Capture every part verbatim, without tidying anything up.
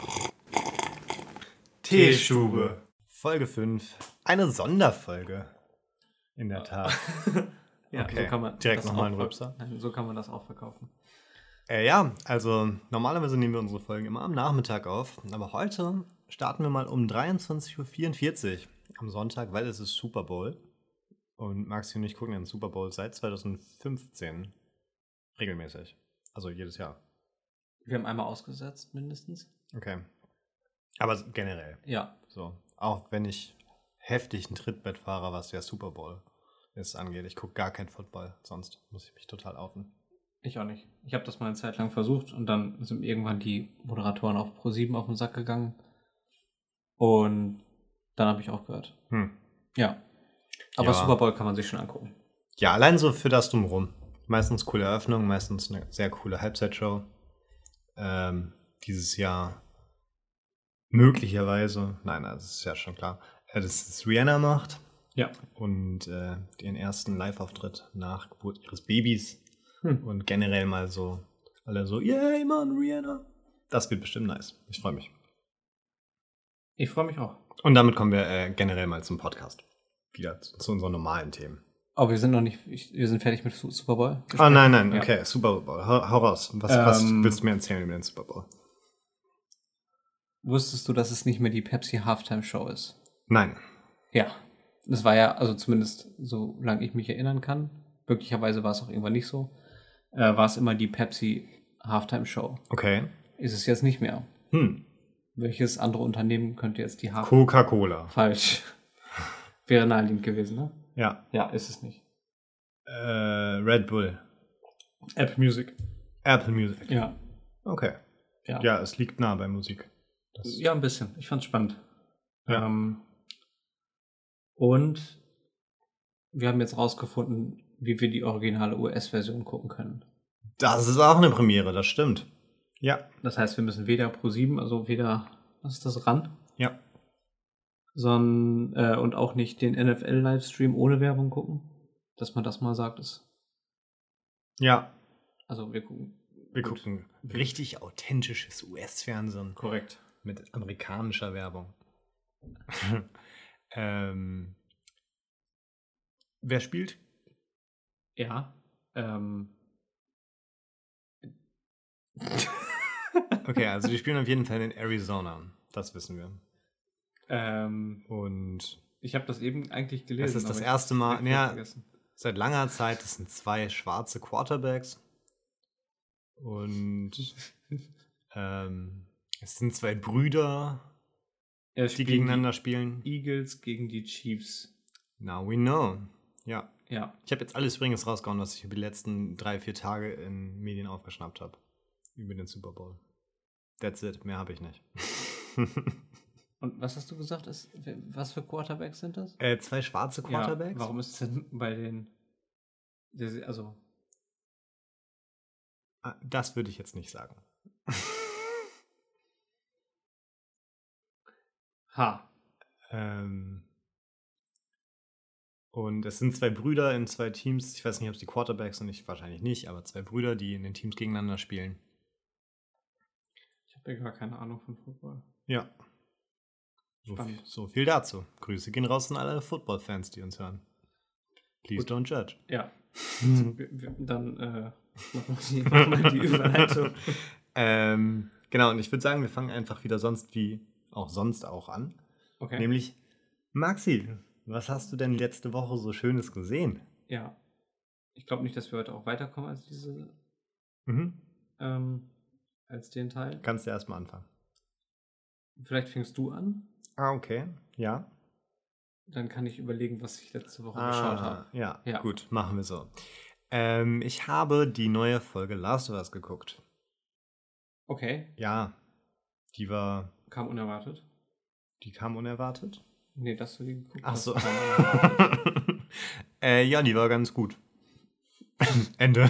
Teestube. Folge fünf. Eine Sonderfolge. In der Tat. Ja, okay. So kann man direkt das nochmal auch einen Rübser. Nein, so kann man das auch verkaufen. Äh, ja, also normalerweise nehmen wir unsere Folgen immer am Nachmittag auf. Aber heute starten wir mal um dreiundzwanzig Uhr vierundvierzig am Sonntag, weil es ist Super Bowl. Und Maxi und ich gucken den Super Bowl seit zwanzig fünfzehn regelmäßig. Also jedes Jahr. Wir haben einmal ausgesetzt, mindestens. Okay. Aber generell. Ja. So. Auch wenn ich heftig ein Trittbrett fahre, was der Super Bowl ist angeht. Ich gucke gar kein Football, sonst muss ich mich total outen. Ich auch nicht. Ich habe das mal eine Zeit lang versucht und dann sind irgendwann die Moderatoren auf Pro sieben auf den Sack gegangen. Und dann habe ich aufgehört. Hm. Ja. Aber Ja. Super Bowl kann man sich schon angucken. Ja, allein so für das Drumherum. Meistens coole Eröffnung, meistens eine sehr coole Halbzeitshow. Ähm, dieses Jahr möglicherweise, nein, das ist ja schon klar, äh, dass es Rihanna macht. Ja. Und äh, den ersten Live-Auftritt nach Geburt ihres Babys. Hm. Und generell mal so, alle so, yay, Mann, Rihanna. Das wird bestimmt nice. Ich freue mich. Ich freue mich auch. Und damit kommen wir äh, generell mal zum Podcast. Wieder zu, zu unseren normalen Themen. Oh, wir sind noch nicht, ich, wir sind fertig mit Su- Super Bowl. Oh nein, nein, Ja. okay, Super Bowl. Hau, hau raus. Was, Ähm, was willst du mir erzählen über den Super Bowl? Wusstest du, dass es nicht mehr die Pepsi Halftime Show ist? Nein. Ja. Das war ja, also zumindest solange ich mich erinnern kann, möglicherweise war es auch irgendwann nicht so, äh, war es immer die Pepsi Halftime Show. Okay. Ist es jetzt nicht mehr. Hm. Welches andere Unternehmen könnte jetzt die Halftime... Coca-Cola. Falsch. Wäre naheliegend gewesen, ne? Ja. Ja, ist es nicht. Äh, Red Bull. Apple Music. Apple Music. Ja. Okay. Ja, ja. Ja, es liegt nah bei Musik. Das Ja, ein bisschen. Ich fand's spannend. Ja. Ähm, und wir haben jetzt rausgefunden, wie wir die originale U S-Version gucken können. Das ist auch eine Premiere, das stimmt. Ja. Das heißt, wir müssen weder Pro sieben, also weder, was ist das, ran, Ja. sondern äh, und auch nicht den N F L-Livestream ohne Werbung gucken. Dass man das mal sagt, ist. Ja. Also wir gucken. Wir gut. gucken richtig authentisches U S-Fernsehen Korrekt. mit amerikanischer Werbung. ähm, wer spielt? Ja. Ähm. Okay, also die spielen auf jeden Fall in Arizona. Das wissen wir. ähm, Und ich habe das eben eigentlich gelesen. es ist das aber ich erste hab's Mal, direkt wieder ja, vergessen. seit langer Zeit, es sind zwei schwarze Quarterbacks. Und ähm, es sind zwei Brüder, Er die spielt gegeneinander spielen. die Eagles gegen die Chiefs. Now we know. Ja. Ja. Ich habe jetzt alles übrigens rausgehauen, was ich über die letzten drei, vier Tage in Medien aufgeschnappt habe. Über den Super Bowl. That's it. Mehr habe ich nicht. Und was hast du gesagt? Ist, was für Quarterbacks sind das? äh, zwei schwarze Quarterbacks? Ja, warum ist es denn bei den. Also. Ah, das würde ich jetzt nicht sagen. Ha. ähm, und es sind zwei Brüder in zwei Teams. Ich weiß nicht, ob es die Quarterbacks sind, ich wahrscheinlich nicht, aber zwei Brüder, die in den Teams gegeneinander spielen. Ich habe ja gar keine Ahnung von Football. Ja. So, Spannend. viel- so viel dazu. Grüße gehen raus an alle Football-Fans, die uns hören. Please Gut. don't judge. Ja. Wir- wir- Dann äh, machen wir die, machen wir die Überleitung. ähm, genau, und ich würde sagen, wir fangen einfach wieder sonst wie auch sonst auch an. Okay. Nämlich, Maxi, was hast du denn letzte Woche so Schönes gesehen? Ja. Ich glaube nicht, dass wir heute auch weiterkommen als diese. Mhm. Ähm, als den Teil. Kannst du erstmal anfangen. Vielleicht fängst du an. Ah, okay. Ja. Dann kann ich überlegen, was ich letzte Woche geschaut Ah, habe. ja. Ja. Gut, machen wir so. Ähm, ich habe die neue Folge Last of Us geguckt. Okay. Ja, die war, Kam unerwartet. die kam unerwartet. Nee, dass du die geguckt Ach hast. so. kam unerwartet. äh, ja, die war ganz gut. Ende.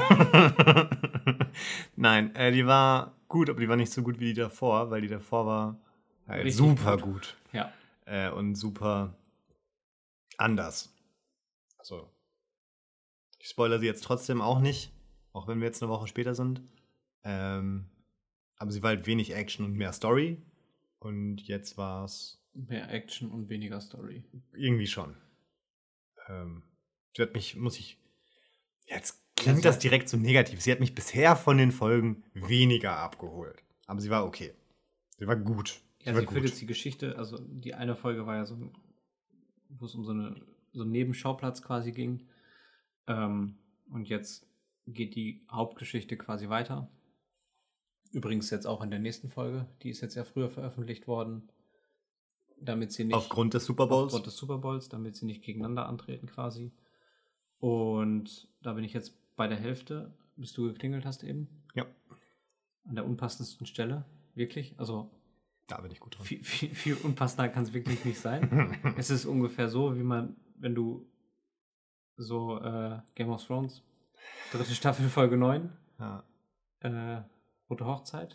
Nein, äh, die war gut, aber die war nicht so gut wie die davor, weil die davor war halt Richtig super gut. gut. Ja. Äh, und super anders. Also, ich spoilere sie jetzt trotzdem auch nicht, auch wenn wir jetzt eine Woche später sind. Ähm, aber sie war halt wenig Action und mehr Story. Und jetzt war es Mehr Action und weniger Story. irgendwie schon. Ähm, sie hat mich, muss ich. Jetzt klingt Ja, sie das hat- direkt so negativ. Sie hat mich bisher von den Folgen weniger abgeholt. Aber sie war okay. Sie war gut. Ja, sie war sie führt gut. jetzt die Geschichte, also die eine Folge war ja so, ein- wo es um so, eine, so einen Nebenschauplatz quasi ging. Ähm, und jetzt geht die Hauptgeschichte quasi weiter. Übrigens jetzt auch in der nächsten Folge. Die ist jetzt ja früher veröffentlicht worden, damit sie nicht Aufgrund des Super Bowls. aufgrund des Super Bowls, damit sie nicht gegeneinander antreten quasi. Und da bin ich jetzt bei der Hälfte, bis du geklingelt hast eben. Ja, An der unpassendsten Stelle. Wirklich. Also da bin ich gut dran. viel, viel, viel unpassender kann es wirklich nicht sein. Es ist ungefähr so, wie man, wenn du so äh, Game of Thrones, dritte Staffel, Folge neun, Ja. äh, Rote Hochzeit.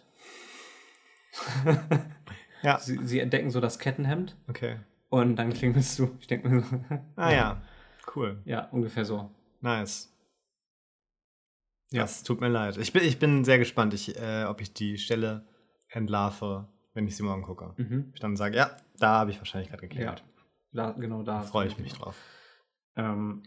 Ja, Sie, sie entdecken so das Kettenhemd okay. und dann klingelst du. Ich denke mir so. Ah ja, cool. Ja, ungefähr so. Nice. Ja. Das tut mir leid. Ich bin, ich bin sehr gespannt, ich, äh, ob ich die Stelle entlarve, wenn ich sie morgen gucke. Mhm. Ich dann sage, ja, da habe ich wahrscheinlich gerade Ja, geklingelt. da, genau da. Da freue ich mich drauf. Ähm,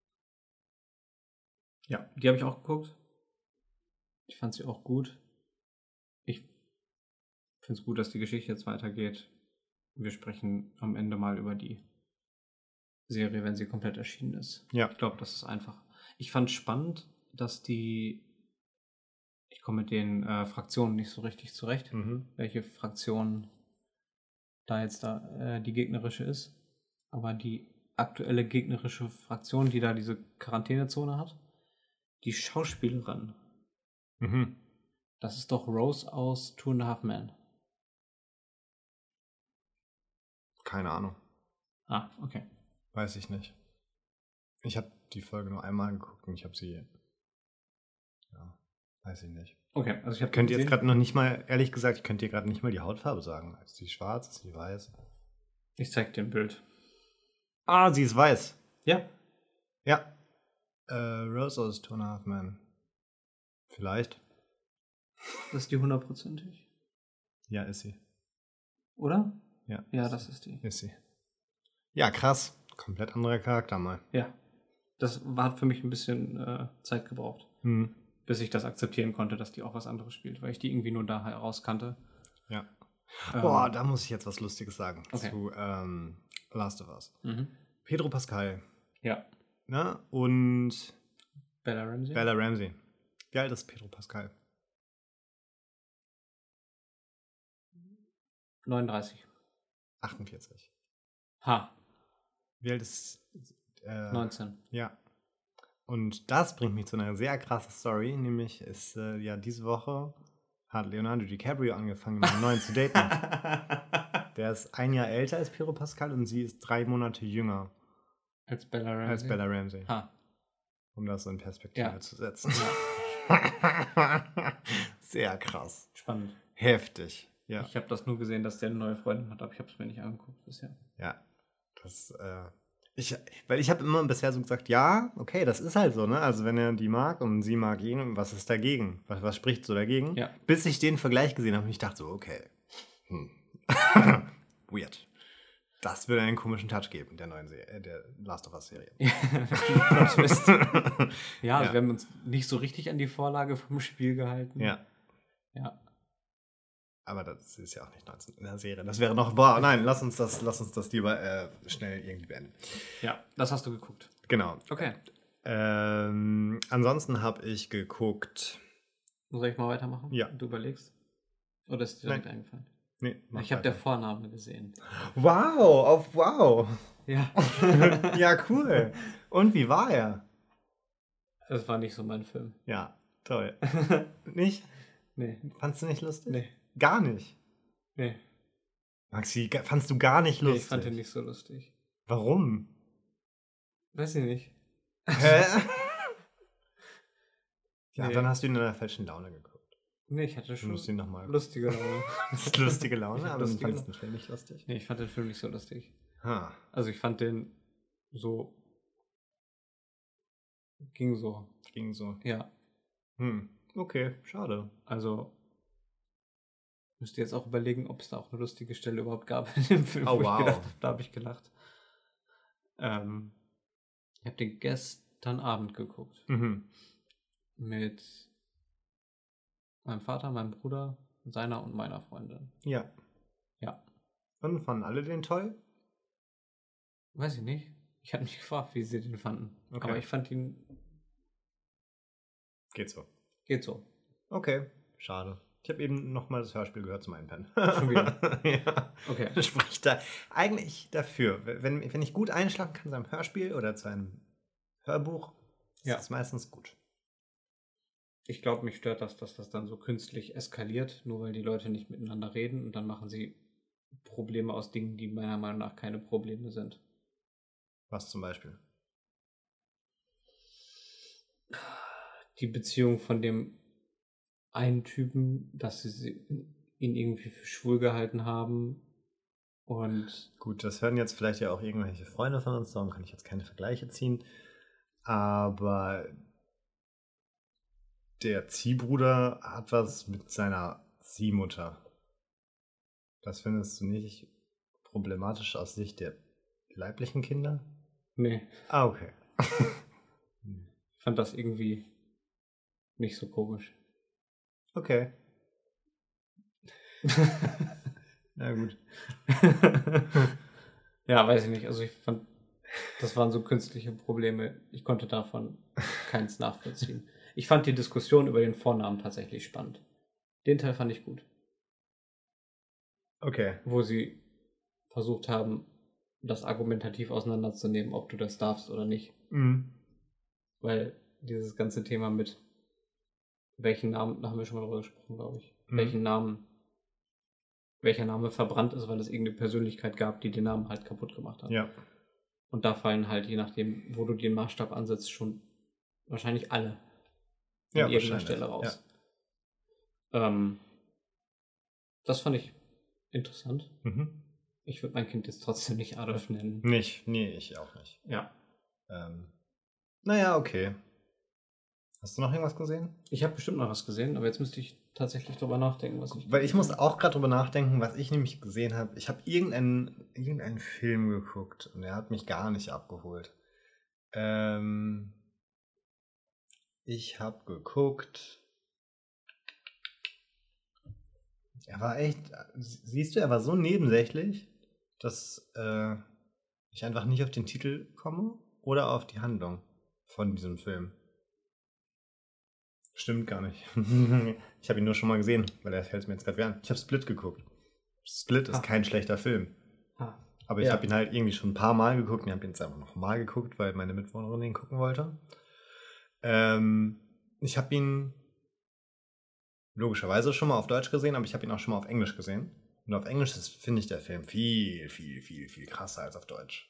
ja, die habe ich auch geguckt. Ich fand sie auch gut. Ich finde es gut, dass die Geschichte jetzt weitergeht. Wir sprechen am Ende mal über die Serie, wenn sie komplett erschienen ist. Ja. Ich glaube, das ist einfach. Ich fand spannend, dass die. Ich komme mit den äh, Fraktionen nicht so richtig zurecht, Mhm. welche Fraktion da jetzt da äh, die gegnerische ist. Aber die aktuelle gegnerische Fraktion, die da diese Quarantänezone hat, die Schauspielerin, Mhm. das ist doch Rose aus Two and a Half Men. Keine Ahnung. Ah, okay. Weiß ich nicht. Ich habe die Folge nur einmal geguckt und ich habe sie. Ja, weiß ich nicht. Okay, also ich habe Ich könnte jetzt gerade noch nicht mal, ehrlich gesagt, ich könnte dir gerade nicht mal die Hautfarbe sagen. Ist die schwarz, ist die weiß? Ich zeig dir ein Bild. Ah, sie ist weiß. Ja. Ja. Äh, Rose aus Two and a Half Men. Vielleicht. Das ist die hundertprozentig. Ja, ist sie. Oder? Ja. Ja, das ist die. Ist sie. Ja, krass. Komplett anderer Charakter mal. Ja. Das war, hat für mich ein bisschen äh, Zeit gebraucht, Hm. bis ich das akzeptieren konnte, dass die auch was anderes spielt, weil ich die irgendwie nur da heraus kannte. Ja. Ähm, Boah, da muss ich jetzt was Lustiges sagen Okay. zu ähm, Last of Us. Mhm. Pedro Pascal, Ja. ne? Und Bella Ramsey? Bella Ramsey. Wie alt ist Pedro Pascal? neununddreißig. achtundvierzig. Ha. Wie alt ist äh, neunzehn. Ja. Und das bringt mich zu einer sehr krassen Story, nämlich ist äh, ja diese Woche hat Leonardo DiCaprio angefangen, mit einem neuen zu daten. Der ist ein Jahr älter als Pedro Pascal und sie ist drei Monate jünger Als Bella Ramsey? als Bella Ramsey. Ha. Um das so in Perspektive Ja. zu setzen. Sehr krass. Spannend. Heftig. Ja. Ich habe das nur gesehen, dass der eine neue Freundin hat, aber ich habe es mir nicht angeguckt bisher. Ja. Das, äh, ich, weil ich habe immer bisher so gesagt, ja, okay, das ist halt so, ne? Also wenn er die mag und sie mag ihn, was ist dagegen? Was, was spricht so dagegen? Ja. Bis ich den Vergleich gesehen habe und ich dachte so, okay. Hm. Weird. Das würde einen komischen Touch geben, der neuen Serie, äh, der Last of Us Serie. Plot-Twist. Ja, also Ja. wir haben uns nicht so richtig an die Vorlage vom Spiel gehalten. Ja. Ja. Aber das ist ja auch nicht neunzehn in der Serie. Das wäre noch, boah, nein, lass uns das, lass uns das lieber äh, schnell irgendwie beenden. Ja, das hast du geguckt. Genau. Okay. Ähm, ansonsten habe ich geguckt. Soll ich mal weitermachen? Ja. Du überlegst? Oder ist dir direkt Nein. eingefallen? Nee, mach Ich habe der weiter. Vorname gesehen. Wow, auf wow. Ja. Ja, cool. Und wie war er? Das war nicht so mein Film. Ja, toll. Nicht? Nee. Fandst du nicht lustig? Nee. Gar nicht. Nee. Maxi, ga- fandst du gar nicht Nee, lustig? ich fand den nicht so lustig. Warum? Weiß ich nicht. Hä? Ja, Nee. dann hast du ihn in der falschen Laune geguckt. Nee, ich hatte Du schon musst ihn nochmal. lustige Laune. Lustige Laune, Ich hab aber du lustige fandest Laune. den Film nicht lustig. Nee, ich fand den Film nicht so lustig. Ha. Also ich fand den so. Ging so. Ging so. Ja. Hm. Okay, schade. Also. müsste jetzt auch überlegen, ob es da auch eine lustige Stelle überhaupt gab in dem Film, Oh, wo wow. ich gedacht habe, da habe ich gelacht. Ähm, ich habe den gestern Abend geguckt. Mhm. Mit meinem Vater, meinem Bruder, seiner und meiner Freundin. Ja. Ja. Und fanden alle den toll? Weiß ich nicht. Ich habe mich gefragt, wie sie den fanden. Okay. Aber ich fand ihn... Geht so. Geht so. Okay, schade. Ich habe eben noch mal das Hörspiel gehört zum Einpennen. Schon wieder? Ja. Okay. Das spricht da eigentlich dafür. Wenn, wenn ich gut einschlafen kann zu einem Hörspiel oder zu einem Hörbuch, ist Ja. das meistens gut. Ich glaube, mich stört das, dass das dann so künstlich eskaliert, nur weil die Leute nicht miteinander reden und dann machen sie Probleme aus Dingen, die meiner Meinung nach keine Probleme sind. Was zum Beispiel? Die Beziehung von dem einen Typen, dass sie ihn irgendwie für schwul gehalten haben und... Gut, das hören jetzt vielleicht ja auch irgendwelche Freunde von uns, darum kann ich jetzt keine Vergleiche ziehen. Aber der Ziehbruder hat was mit seiner Ziehmutter. Das findest du nicht problematisch aus Sicht der leiblichen Kinder? Nee, Ah, okay. ich fand das irgendwie nicht so komisch. Okay. Na gut. Ja, weiß ich nicht. Also ich fand, das waren so künstliche Probleme. Ich konnte davon keins nachvollziehen. Ich fand die Diskussion über den Vornamen tatsächlich spannend. Den Teil fand ich gut. Okay. Wo sie versucht haben, das argumentativ auseinanderzunehmen, ob du das darfst oder nicht. Mhm. Weil dieses ganze Thema mit welchen Namen, da haben wir schon mal drüber gesprochen, glaube ich, Mhm. welchen Namen, welcher Name verbrannt ist, weil es irgendeine Persönlichkeit gab, die den Namen halt kaputt gemacht hat. Ja. Und da fallen halt, je nachdem, wo du den Maßstab ansetzt, schon wahrscheinlich alle an Ja, irgendeiner wahrscheinlich, Stelle raus. Ähm, das fand ich interessant. Mhm. Ich würde mein Kind jetzt trotzdem nicht Adolf nennen. Nicht, nee, ich auch nicht. Ja. Ähm, naja, okay. Hast du noch irgendwas gesehen? Ich habe bestimmt noch was gesehen, aber jetzt müsste ich tatsächlich drüber nachdenken, was ich... Weil ich muss auch gerade drüber nachdenken, was ich nämlich gesehen habe. Ich habe irgendeinen, irgendeinen Film geguckt und der hat mich gar nicht abgeholt. Ähm, ich habe geguckt. Er war echt, siehst du, er war so nebensächlich, dass äh, ich einfach nicht auf den Titel komme oder auf die Handlung von diesem Film. Stimmt gar nicht. Ich habe ihn nur schon mal gesehen, weil er fällt mir jetzt gerade wieder an. Ich habe Split geguckt. Split ist Ah. kein schlechter Film. Ah. Aber ich Ja. habe ihn halt irgendwie schon ein paar Mal geguckt. Ich habe ihn jetzt einfach noch mal geguckt, weil meine Mitwohnerin ihn gucken wollte. Ähm, ich habe ihn logischerweise schon mal auf Deutsch gesehen, aber ich habe ihn auch schon mal auf Englisch gesehen. Und auf Englisch ist, finde ich, der Film viel, viel, viel, viel krasser als auf Deutsch.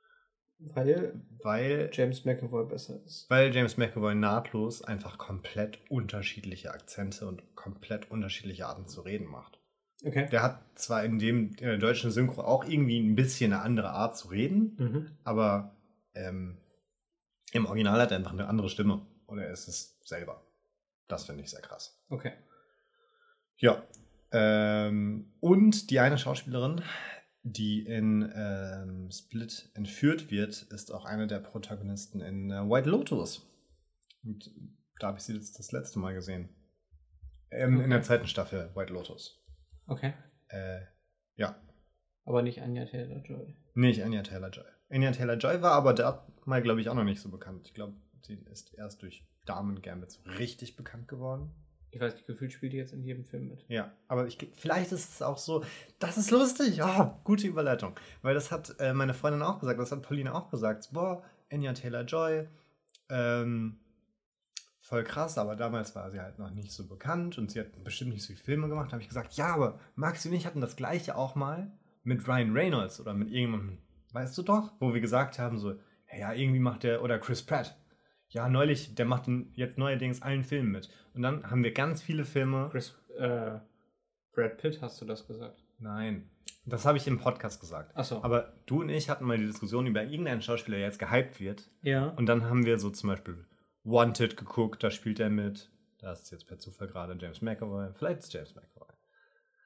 Weil Weil James McAvoy besser ist. Weil James McAvoy nahtlos einfach komplett unterschiedliche Akzente und komplett unterschiedliche Arten zu reden macht. Okay. Der hat zwar in dem in der deutschen Synchro auch irgendwie ein bisschen eine andere Art zu reden, Mhm. aber ähm, im Original hat er einfach eine andere Stimme und er ist es selber. Das finde ich sehr krass. Okay. Ja. Ähm, und die eine Schauspielerin, die in ähm, Split entführt wird, ist auch eine der Protagonisten in äh, White Lotus. Und da habe ich sie jetzt das letzte Mal gesehen. Ähm, Okay. In der zweiten Staffel White Lotus. Okay. Äh, ja. Aber nicht Anya Taylor-Joy. Nicht Anya Taylor-Joy. Anya Taylor-Joy war aber da mal, glaube ich, auch noch nicht so bekannt. Ich glaube, sie ist erst durch Damen Gambit so richtig bekannt geworden. Ich weiß nicht, gefühlt spielt die jetzt in jedem Film mit. Ja, aber ich, vielleicht ist es auch so, das ist lustig. Oh, gute Überleitung. Weil das hat äh, meine Freundin auch gesagt, das hat Pauline auch gesagt. Boah, Anya Taylor-Joy, ähm, voll krass, aber damals war sie halt noch nicht so bekannt und sie hat bestimmt nicht so viele Filme gemacht. Da habe ich gesagt, ja, aber Maxi und ich hatten das gleiche auch mal mit Ryan Reynolds oder mit irgendjemandem, weißt du doch? Wo wir gesagt haben so, hey, ja, irgendwie macht der, oder Chris Pratt. Ja, neulich, der macht in jetzt neuerdings allen Filmen mit. Und dann haben wir ganz viele Filme. Chris, äh, Brad Pitt, hast du das gesagt? Nein, das habe ich im Podcast gesagt. Ach so. Aber du und ich hatten mal die Diskussion über irgendeinen Schauspieler, der jetzt gehypt wird. Ja. Und dann haben wir so zum Beispiel Wanted geguckt, da spielt er mit. Da ist jetzt per Zufall gerade James McAvoy. Vielleicht ist James McAvoy.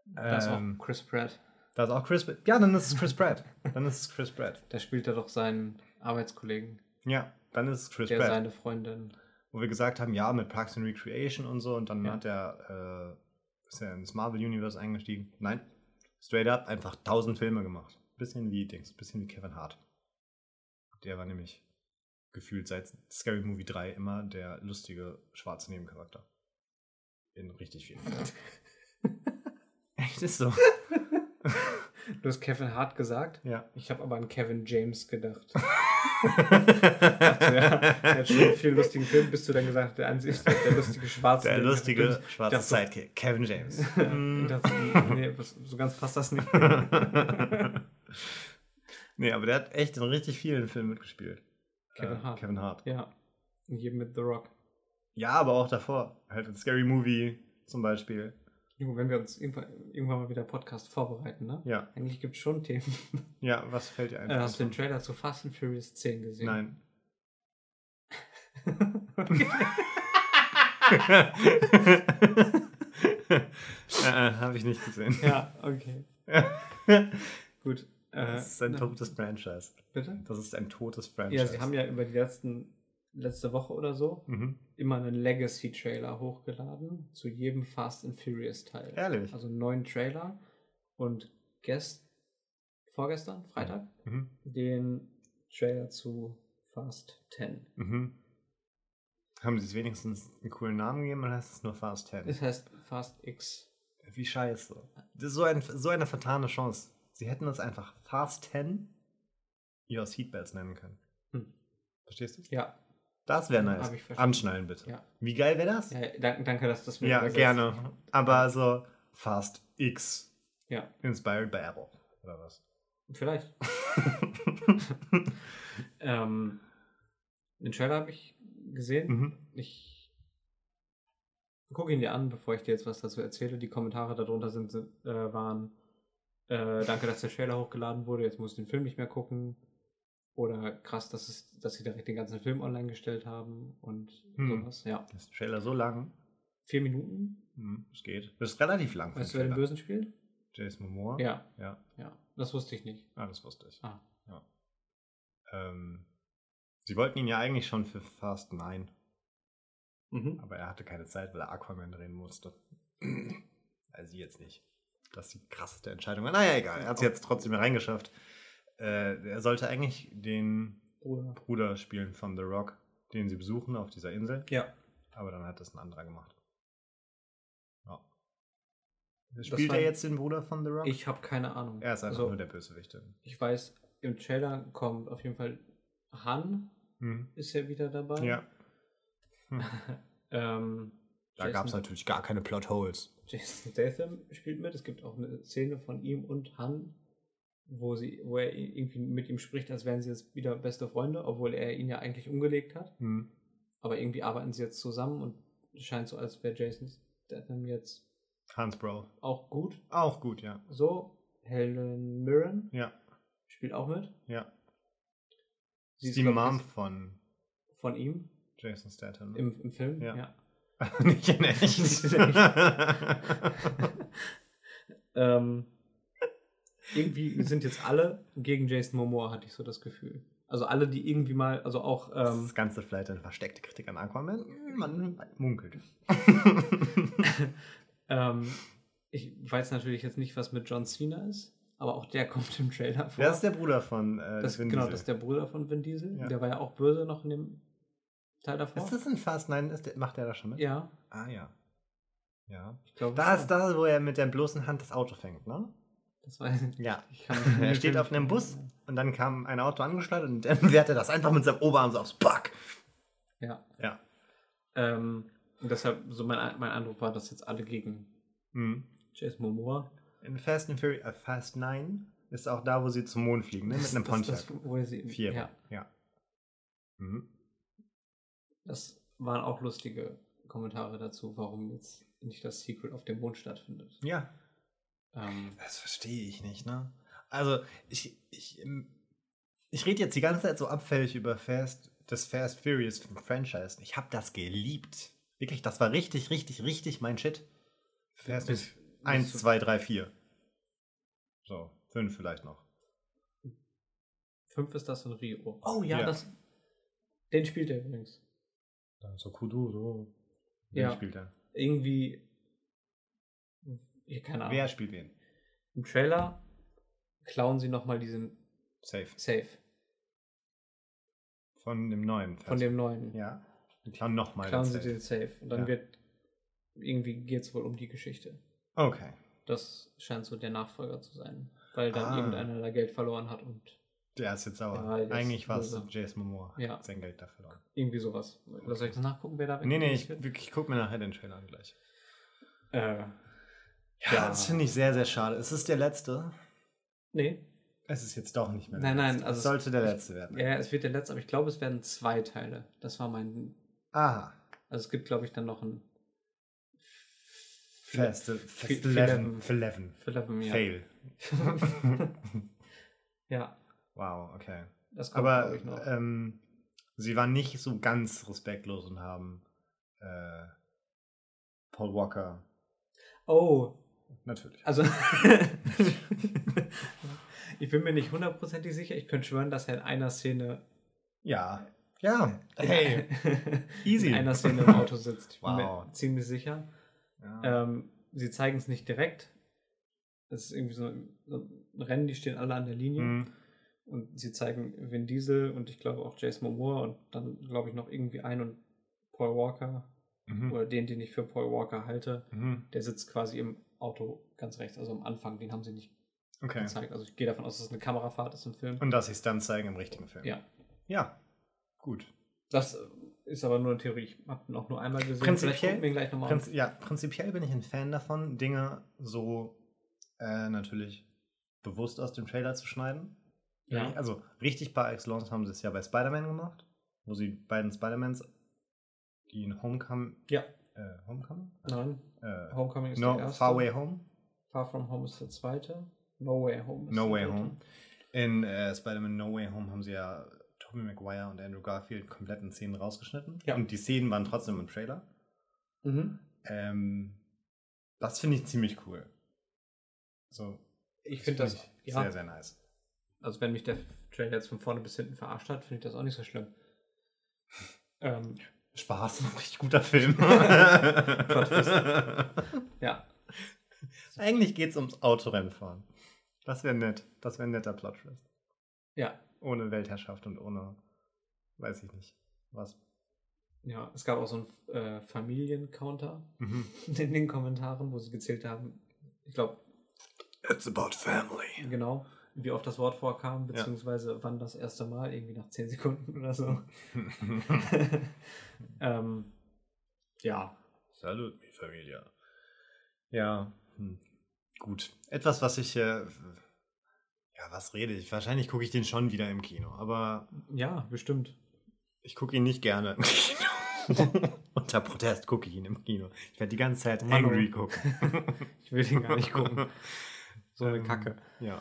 Da ist Ähm, auch Chris Pratt. Da ist auch Chris Pratt. Ja, dann ist es Chris Pratt. Dann ist es Chris Pratt. Da spielt er doch seinen Arbeitskollegen, Ja, dann ist es Chris der Pratt. seine Freundin. Wo wir gesagt haben, ja, mit Parks and Recreation und so. Und dann Ja. hat er, äh, ist er ins Marvel-Universe eingestiegen. Nein, straight up einfach tausend Filme gemacht. Bisschen wie Dings, bisschen wie Kevin Hart. Der war nämlich gefühlt seit Scary Movie drei immer der lustige schwarze Nebencharakter. In richtig vielen Filmen. Echt, ist so. Du hast Kevin Hart gesagt? Ja. Ich habe aber an Kevin James gedacht. Ich dachte, ja, er hat schon einen viel lustigen Film, bis du dann gesagt hast, der Ansicht, der lustige schwarze. Der lustige Ich schwarze dachte so- Sidekick, Kevin James. Ich dachte, nee, was- so ganz passt das nicht. Nee, aber der hat echt in richtig vielen Filmen mitgespielt. Kevin Äh, Hart. Kevin Hart. Ja. In jedem mit The Rock. Ja, aber auch davor. Halt in Scary Movie zum Beispiel. Junge, wenn wir uns irgendwann, irgendwann mal wieder Podcast vorbereiten, ne? Ja. Eigentlich gibt es schon Themen. Ja, was fällt dir ein? Äh, hast du den Trailer zu Fast and Furious zehn gesehen? Nein. äh, Habe ich nicht gesehen. Ja, okay. Gut. Äh, Das ist ein na, totes Franchise. Bitte? Das ist ein totes Franchise. Ja, sie haben ja über die letzten, letzte Woche oder so Mhm. immer einen Legacy-Trailer hochgeladen zu jedem Fast and Furious Teil. Ehrlich? Also einen neuen Trailer und gest vorgestern, Freitag, Mhm. den Trailer zu Fast zehn. Mhm. Haben sie es wenigstens einen coolen Namen gegeben oder heißt es nur Fast zehn? Es heißt Fast X. Wie scheiße. Das ist so, ein, so eine vertane Chance. Sie hätten es einfach Fast zehn ihrer Seatbelts nennen können. Hm. Verstehst du? Ja. Das wäre Hab nice. ich verstanden. Anschnallen bitte. Ja. Wie geil wäre das? Ja, danke, danke, dass das mir Ja, übersetzt. gerne. Aber so Fast X. Ja, Inspired by Apple. Oder was? vielleicht. ähm, den Trailer habe ich gesehen. Mhm. Ich gucke ihn dir an, bevor ich dir jetzt was dazu erzähle. Die Kommentare darunter sind, sind äh, waren äh, danke, dass der Trailer hochgeladen wurde, jetzt muss ich den Film nicht mehr gucken. Oder krass, dass, es, dass sie direkt den ganzen Film online gestellt haben und Hm. sowas. Ja. Das ist der Trailer so lang. Vier Minuten. Hm, es geht. Das ist relativ lang. für Weißt du, einen wer den Trailer. Bösen spielt? Jason Momoa? Ja, Ja. ja. Das wusste ich nicht. Ah, das wusste ich. Ah. Ja. Ähm, sie wollten ihn ja eigentlich schon für Fast neun. Mhm. Aber er hatte keine Zeit, weil er Aquaman drehen musste. Also jetzt nicht. Das ist die krasseste Entscheidung. Naja, egal. Er hat es jetzt trotzdem reingeschafft. Äh, er sollte eigentlich den Bruder. Bruder spielen von The Rock, den sie besuchen auf dieser Insel. Ja. Aber dann hat das ein anderer gemacht. Ja. Das Spielt war- er jetzt den Bruder von The Rock? Ich habe keine Ahnung. er ist einfach Also, nur der Bösewichte. ich weiß, im Trailer kommt auf jeden Fall Han, Hm. ist ja wieder dabei. Ja. Hm. ähm, Da Jason- gab es natürlich gar keine Plotholes. Jason Statham spielt mit. Es gibt auch eine Szene von ihm und Han, wo, sie, wo er irgendwie mit ihm spricht, als wären sie jetzt wieder beste Freunde, obwohl er ihn ja eigentlich umgelegt hat. Hm. Aber irgendwie arbeiten sie jetzt zusammen und es scheint so, als wäre Jason Statham jetzt Hans Bro. auch gut. Auch gut, ja. So, Helen Mirren Ja, spielt auch mit. ja. Sie ist ist, die glaub ich, Mom jetzt von von ihm Jason Statham. ne? im, im Film. Ja. Ja. Nicht in echt. Nicht in ähm, irgendwie sind jetzt alle gegen Jason Momoa, hatte ich so das Gefühl. Also alle, die irgendwie mal, also auch, ähm, Das Ganze vielleicht eine versteckte Kritik an Aquaman. Man munkelt. ähm, ich weiß natürlich jetzt nicht, was mit John Cena ist, aber auch der kommt im Trailer vor. Wer ist der Bruder von äh, das, Vin genau, Diesel? das ist der Bruder von Vin Diesel. Ja. Der war ja auch böse noch in dem Teil davor. Ist das in Fast neun? Ist der, macht der da schon mit? Ja, Ah, ja. Ja. ich glaube. Da ist schon. das, wo er mit der bloßen Hand das Auto fängt, ne? Das weiß ich nicht. Ja. Ich kann Er steht auf einem Bus und dann kam ein Auto angeschleudert und dann wehrt er das einfach mit seinem Oberarm so aufs Pack. Ja. Ja. Ähm, und deshalb, so mein, mein Eindruck war, dass jetzt alle gegen Mhm. Jason Momoa. In Fast and Furious, äh, Fast neun ist auch da, wo sie zum Mond fliegen, ne? Mit einem Das- Pontiac. das, wo er sie, Vier. Ja, Ja. Mhm. das waren auch lustige Kommentare dazu, warum jetzt nicht das Secret auf dem Mond stattfindet. Ja. Ähm, Das verstehe ich nicht, ne? Also, ich, ich, ähm, ich rede jetzt die ganze Zeit so abfällig über Fast, das Fast Furious Franchise. Ich habe das geliebt. Wirklich, das war richtig, richtig, richtig mein Shit. Fast bis, eins, zwei, drei, vier. So, fünf vielleicht noch. fünf ist das in Rio. Oh ja, Ja. das. Den spielt er übrigens. So Kuduro. Ja. Wer spielt er? Irgendwie. Ja, keine Ahnung. Wer spielt wen? Im Trailer klauen sie nochmal diesen Safe. Safe. Von dem neuen. Von dem neuen. Ja. Die klauen nochmal Klauen den sie Safe. den Safe. Und dann Ja. wird. Irgendwie geht es wohl um die Geschichte. Okay. Das scheint so der Nachfolger zu sein. Weil dann Ah. irgendeiner da Geld verloren hat und Der ist jetzt sauer. Ja, der ist Eigentlich war es böse. Jason Momoa. Ja. Hat sein Geld da verloren. irgendwie sowas. Okay. Soll ich das nachgucken, wer da Nee, nee, weggeht? ich, wirklich, ich gucke mir nachher den Trailer an gleich. Äh, Ja, Ja. das finde ich sehr, sehr schade. Es ist der letzte. nee. Es ist jetzt doch nicht mehr Nein, nein, letzte. also es sollte der letzte werden. Ja, es wird der letzte, aber ich glaube, es werden zwei Teile. Das war mein. Aha. Also es gibt, glaube ich, dann noch ein. Fast, Fi- Fast Fi- eleven. eleven. Für Eleven, ja. Fail. Ja, Wow, okay. das kommt, Aber glaube ich, noch. ähm, sie waren nicht so ganz respektlos und haben äh, Paul Walker. Oh, Natürlich. also. Ich bin mir nicht hundertprozentig sicher. Ich könnte schwören, dass er in einer Szene. Ja. Ja. Hey. Easy. In einer Szene im Auto sitzt. Ich bin Wow. mir ziemlich sicher. Ja. Ähm, sie zeigen es nicht direkt. Es ist irgendwie so so ein Rennen, die stehen alle an der Linie. Mhm. Und sie zeigen Vin Diesel und ich glaube auch Jason Momoa und dann glaube ich noch irgendwie einen und Paul Walker Mhm. oder den, den ich für Paul Walker halte, Mhm. der sitzt quasi im Auto ganz rechts, also am Anfang, den haben sie nicht Okay. gezeigt. Also ich gehe davon aus, dass es eine Kamerafahrt ist im Film. Und dass sie es dann zeigen im richtigen Film. Ja, Ja. Gut. das ist aber nur eine Theorie. Ich habe noch nur einmal gesehen. Prinzipiell- Vielleicht gucken wir ihn gleich nochmal an. Prinz, ja, prinzipiell bin ich ein Fan davon, Dinge so äh, natürlich bewusst aus dem Trailer zu schneiden. Ja. Also richtig par excellence haben sie es ja bei Spider-Man gemacht, wo sie beiden Spider-Mans, die in Homecoming, Ja, äh, Homecoming? nein. Äh, Homecoming ist no, der erste. Far Way Home? Far From Home ist der zweite. No Way Home ist No der Way dritte. Home. In äh, Spider-Man No Way Home haben sie ja Tobey Maguire und Andrew Garfield kompletten Szenen rausgeschnitten. Ja. Und die Szenen waren trotzdem im Trailer. Mhm. Ähm, das finde ich ziemlich cool. So, Ich finde das, ich ja, sehr, sehr nice. also wenn mich der Trailer jetzt von vorne bis hinten verarscht hat, finde ich das auch nicht so schlimm. ähm, Spaß, ein richtig guter Film. ja. Eigentlich geht es ums Autorennfahren. Das wäre nett. Das wäre ein netter Plot-Twist. Ja. Ohne Weltherrschaft und ohne, weiß ich nicht, was. Ja, es gab auch so einen äh, Familien-Counter Mhm. in den Kommentaren, wo sie gezählt haben, ich glaube, It's about family. genau, wie oft das Wort vorkam, beziehungsweise wann das erste Mal, irgendwie nach zehn Sekunden oder so. ähm, ja. Salut, mi Familia. Ja, hm. Gut. Etwas, was ich, äh, ja, was rede ich? Wahrscheinlich gucke ich den schon wieder im Kino, aber Ja, bestimmt. ich gucke ihn nicht gerne im Kino. Unter Protest gucke ich ihn im Kino. Ich werde die ganze Zeit Mann, oh. angry gucken. Ich will den gar nicht gucken. So eine Ähm, Kacke. Ja.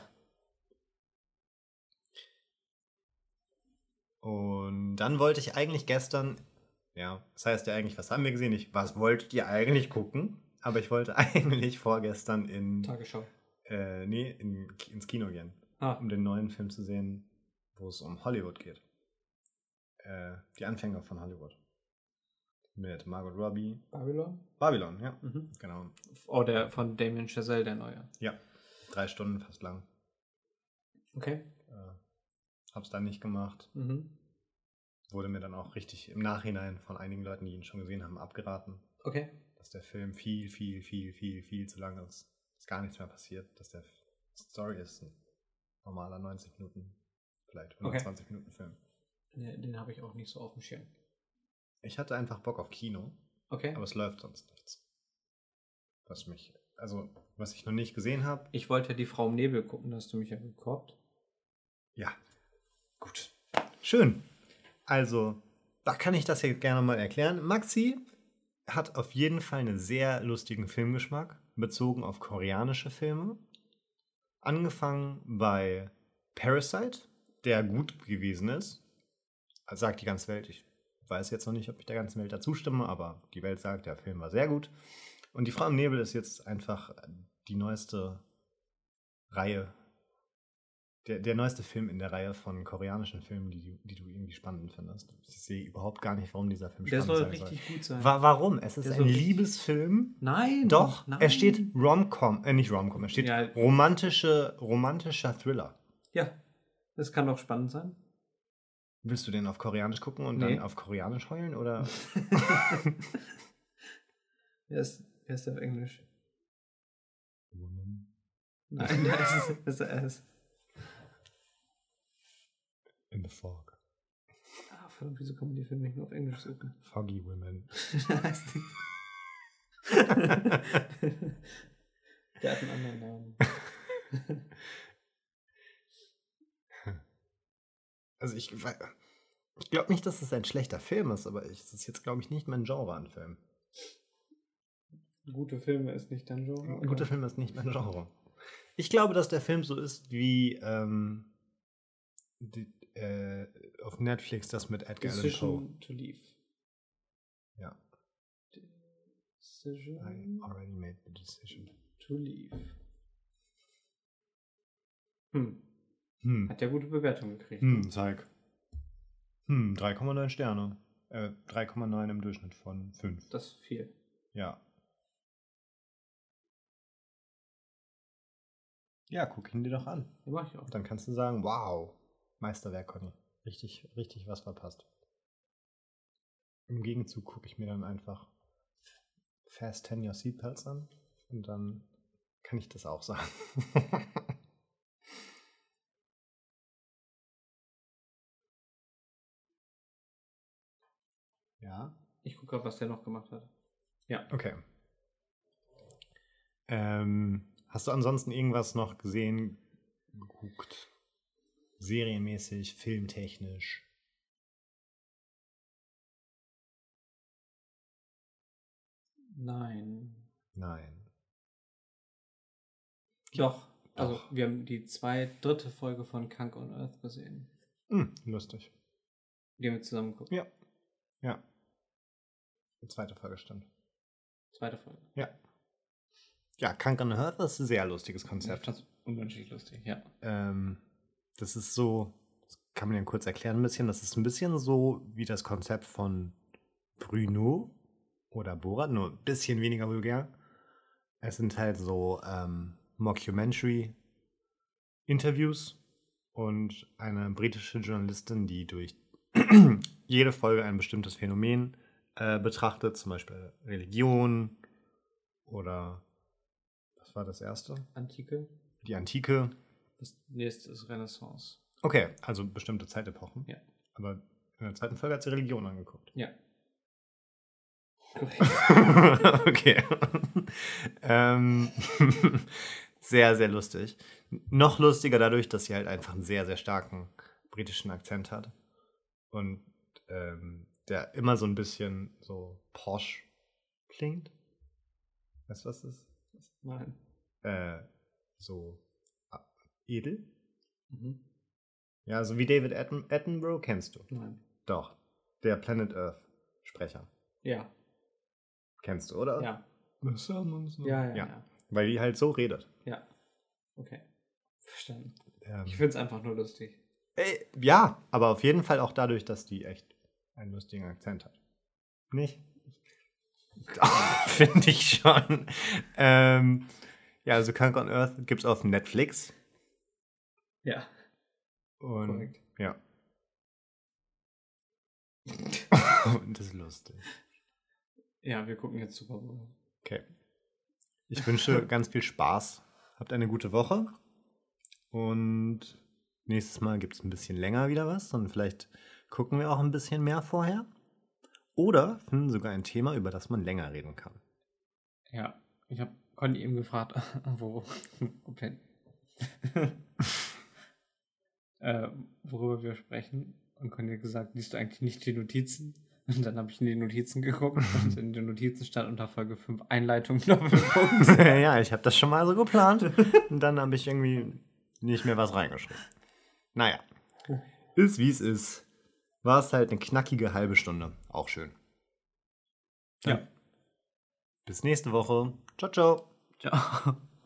Und dann wollte ich eigentlich gestern, ja, das heißt ja eigentlich, was haben wir gesehen? Ich, was wolltet ihr eigentlich gucken? Aber ich wollte eigentlich vorgestern in, Tagesschau. äh, nee, in, ins Kino gehen, Ah, um den neuen Film zu sehen, wo es um Hollywood geht. Äh, die Anfänge von Hollywood. Mit Margot Robbie. Babylon? Babylon, ja, Mhm. genau. Oh, der von Damien Chazelle, der neue. Ja, drei Stunden fast lang. Okay. Äh, hab's dann nicht gemacht. Mhm. Wurde mir dann auch richtig im Nachhinein von einigen Leuten, die ihn schon gesehen haben, abgeraten, Okay. dass der Film viel, viel, viel, viel, viel zu lang ist. Dass gar nichts mehr passiert. Dass der Story ist ein normaler neunzig Minuten, vielleicht hundertzwanzig Minuten Film. Den, den habe ich auch nicht so auf dem Schirm. Ich hatte einfach Bock auf Kino, Okay. aber es läuft sonst nichts. Was mich, also, was ich noch nicht gesehen habe. Ich wollte ja die Frau im Nebel gucken, da hast du mich ja gekorbt. Ja, gut. Schön. Also, da kann ich das jetzt gerne mal erklären. Maxi hat auf jeden Fall einen sehr lustigen Filmgeschmack, bezogen auf koreanische Filme. Angefangen bei Parasite, der gut gewesen ist. Also sagt die ganze Welt. Ich weiß jetzt noch nicht, ob ich der ganzen Welt dazu stimme, aber die Welt sagt, der Film war sehr gut. Und die Frau im Nebel ist jetzt einfach die neueste Reihe, der, der neueste Film in der Reihe von koreanischen Filmen, die, du- die du irgendwie spannend findest. Ich sehe überhaupt gar nicht, warum dieser Film Der spannend soll sein soll. richtig gut sein. Wa warum? Es ist Der ein soll richtig- Liebesfilm. Nein. Doch, nein. er steht Rom-Com, äh, nicht Rom-Com, er steht Ja. romantische, romantischer Thriller. Ja, das kann doch spannend sein. Willst du den auf Koreanisch gucken und Nee. dann auf Koreanisch heulen, oder? Wer ist, wer ist der auf Englisch? Woman Nein, da ist es. Ist er es. in the fog. Ah, verdammt, wieso kann man die Filme nicht nur auf Englisch suchen? Foggy women. Heißt die- Der hat einen anderen Namen. Also ich, wei- ich glaube nicht, dass es ein schlechter Film ist, aber ich- es ist jetzt, glaube ich, nicht mein Genre an Film. Gute Filme ist nicht dein Genre. Ein guter Film ist nicht mein Genre. Ich glaube, dass der Film so ist wie ähm, die, äh, auf Netflix das mit Edgar Allan Poe. Decision to Leave. Ja. Decision I already made the decision. to Leave. Hm. Hm. Hat ja gute Bewertungen gekriegt. Hm, zeig. Hm, drei Komma neun Sterne. Äh, drei Komma neun im Durchschnitt von fünf. Das ist viel. Ja. Ja, guck ihn dir doch an. Ja, mach ich auch. Dann kannst du sagen, wow, Meisterwerk, Conny. Richtig, richtig was verpasst. Im Gegenzug gucke ich mir dann einfach Fast Ten Your Seatbelts an und dann kann ich das auch sagen. Ja, Ich gucke gerade, was der noch gemacht hat. Ja. okay. Ähm, hast du ansonsten irgendwas noch gesehen, geguckt? Serienmäßig, filmtechnisch? Nein. Nein. Doch. Also, Doch. wir haben die zwei, dritte Folge von Kunk on Earth gesehen. Hm, lustig. Die haben wir zusammen geguckt. Ja. Ja. Die zweite Folge stand. Zweite Folge. Ja. Ja, Kunk on Earth ist ein sehr lustiges Ich Konzept. fand's unmenschlich lustig, ja. Ähm, das ist so, das kann man ja kurz erklären ein bisschen, das ist ein bisschen so wie das Konzept von Bruno oder Borat, nur ein bisschen weniger vulgär. Es sind halt so ähm, Mockumentary-Interviews und eine britische Journalistin, die durch jede Folge ein bestimmtes Phänomen äh, betrachtet, zum Beispiel Religion oder was war das erste? Antike. Die Antike. Das nächste ist Renaissance. Okay, also bestimmte Zeitepochen. Ja. Aber in der zweiten Folge hat sie Religion angeguckt. Ja. Okay. ähm, sehr, sehr lustig. Noch lustiger dadurch, dass sie halt einfach einen sehr, sehr starken britischen Akzent hat. Und ähm, der immer so ein bisschen so posh klingt. Weißt du, was das ist? Nein. Äh, so ah, edel. Mhm. Ja, so wie David Atten Attenborough kennst du. Nein. Doch. Der Planet Earth Sprecher. Ja. Kennst du, oder? Ja. The sun is not- Ja, ja, ja. ja. Weil die halt so redet. Ja. Okay. Verstanden. Ähm, Ich finde es einfach nur lustig. ey, ja, aber auf jeden Fall auch dadurch, dass die echt einen lustigen Akzent hat. Nicht? Finde ich schon. Ähm, ja, also Kunk on Earth gibt es auf Netflix. Ja. Und Korrekt. ja. Und das ist lustig. Ja, wir gucken jetzt Super Bowl. Okay. Ich wünsche ganz viel Spaß. Habt eine gute Woche. Und nächstes Mal gibt es ein bisschen länger wieder was. Und vielleicht gucken wir auch ein bisschen mehr vorher. Oder finden sogar ein Thema, über das man länger reden kann. Ja. Ich habe Conny eben gefragt, wo, ob wir, äh, worüber wir sprechen. Und Conny hat gesagt, liest du eigentlich nicht die Notizen? Und dann habe ich in die Notizen geguckt und in den Notizen stand unter Folge fünf Einleitung Doppelpunkt. Ja, ich habe das schon mal so geplant. Und dann habe ich irgendwie nicht mehr was reingeschrieben. Naja. Ist wie es ist. War es halt eine knackige halbe Stunde. Auch schön. Ja. Bis nächste Woche. Ciao, ciao. Ciao.